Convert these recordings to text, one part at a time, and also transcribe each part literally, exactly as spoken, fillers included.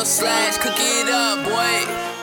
slash, cook it up, boy.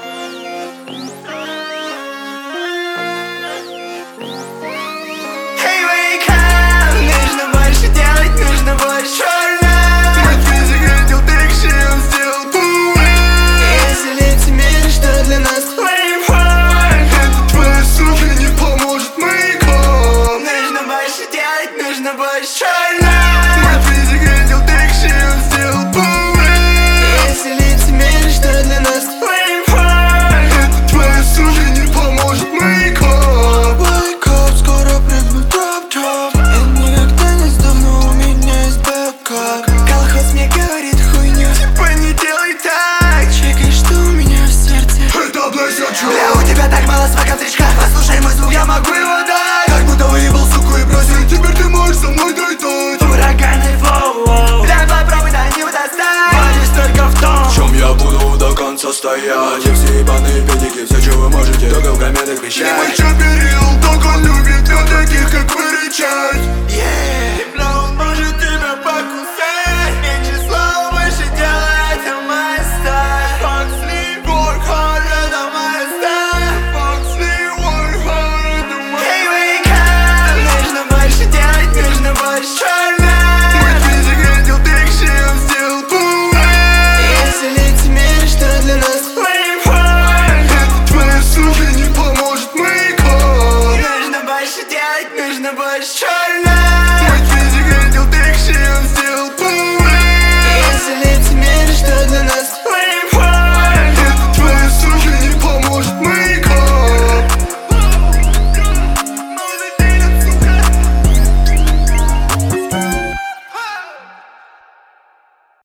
Hey, wake up! Нужно больше делать, нужно больше. Мой физик родил трикши, он сделал бум. Если лицемерие, что для нас леймхайп, это твоя сука не поможет мейком. Нужно больше делать, нужно больше. Мой физик родил трикши, он сделал бум. Если лицемерие, что для нас леймхайп, это твоя сука не поможет мейком. Wake up, скоро прыгну топ-топ. Я никогда не сдохну, у меня есть бэкап. Колхоз мне говорит хуйню, типа не делай так. Чекай, что у меня в сердце. Это блэсячу. Бля, у тебя так мало смака в тречках. Послушай мой звук, я могу его дать. Как будто выебал суку и бросил. Теперь ты можешь со мной долетать. Ураганный флоу. Бля, попробуй до него достать. Валюсь только в том, в чем я буду до конца стоять. И все ебаные педики, все, что вы можете, только в комментах вещать. И мой чё перил, только он любит для таких, как вы, рычать. Yeah.